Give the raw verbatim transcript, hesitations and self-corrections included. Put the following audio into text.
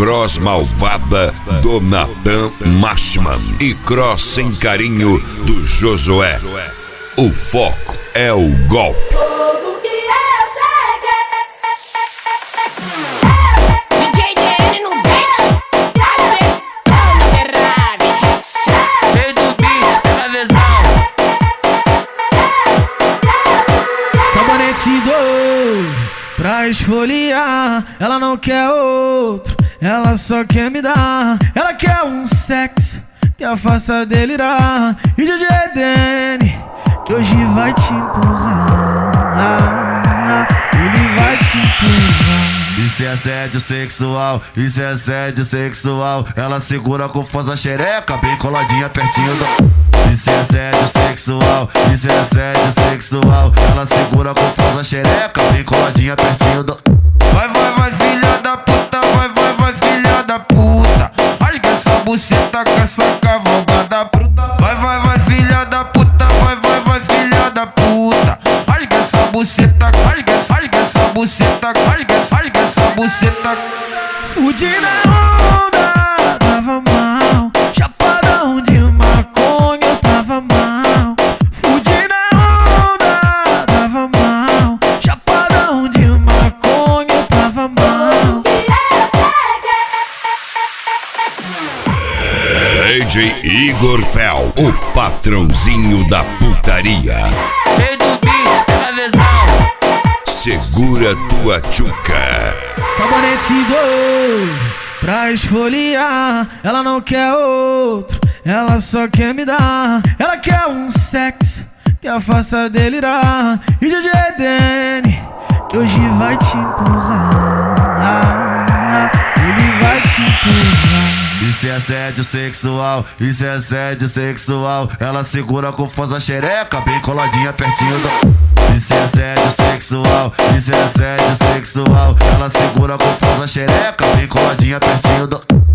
cross malvada do Natan Mashman e cross sem carinho do Josué. O foco é o golpe. Pra esfoliar, ela não quer outro, ela só quer me dar. Ela quer um sexo que a faça delirar. E D J Danny, que hoje vai te empurrar, ele vai te empurrar. Isso é assédio sexual, isso é assédio sexual. Ela segura com força a xereca, bem coladinha pertinho do... Isso é assédio sexual, isso é assédio sexual. Ela segura com força a xereca, bem coladinha pertinho do... Vai, vai, vai, filha da puta, vai, vai, vai, filha da puta. Rasga essa buceta com essa cavalgada bruta. Vai, vai, vai, filha da puta, vai, vai, vai, filha da puta. Rasga essa buceta, rasga, rasga essa buceta, rasga, rasga essa buceta. Fudi na onda, tava mal. Chapadão de maconha, eu tava mal. Fudi na onda, tava mal. Chapadão de maconha, eu tava mal. D J Igor Fel, o patrãozinho da putaria. Cheio do beat, pela visão. Segura tua tchuca. Sabonete Gold, pra esfoliar, ela não quer outro, ela só quer me dar. Ela quer um sexo que a faça delirar. E D J Danny, que hoje vai te empurrar, ele vai te empurrar. Isso é assédio sexual, isso é assédio sexual. Ela segura com força a xereca, bem coladinha pertinho do... Isso é assédio sexual, isso é assédio sexual. Ela segura com força a xereca, bem coladinha pertinho do...